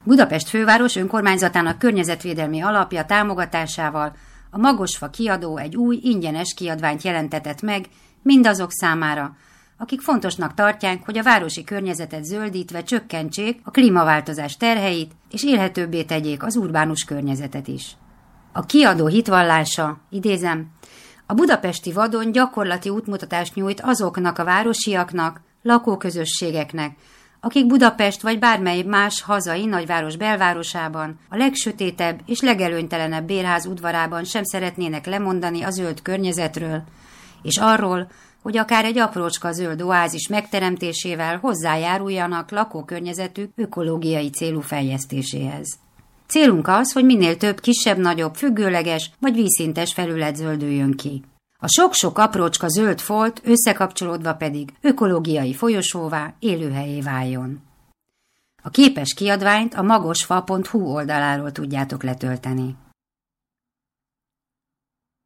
Budapest főváros önkormányzatának környezetvédelmi alapja támogatásával a Magosfa kiadó egy új ingyenes kiadványt jelentetett meg mindazok számára, akik fontosnak tartják, hogy a városi környezetet zöldítve csökkentsék a klímaváltozás terheit, és élhetőbbé tegyék az urbánus környezetet is. A kiadó hitvallása, idézem, a budapesti vadon gyakorlati útmutatást nyújt azoknak a városiaknak, lakóközösségeknek, akik Budapest vagy bármely más hazai nagyváros belvárosában, a legsötétebb és legelőnytelenebb bérház udvarában sem szeretnének lemondani a zöld környezetről, és arról, hogy akár egy aprócska zöld oázis megteremtésével hozzájáruljanak lakókörnyezetük ökológiai célú fejlesztéséhez. Célunk az, hogy minél több kisebb-nagyobb, függőleges vagy vízszintes felület zöldüljön ki. A sok-sok aprócska zöld folt összekapcsolódva pedig ökológiai folyosóvá, élőhelyé váljon. A képes kiadványt a magosfa.hu oldaláról tudjátok letölteni.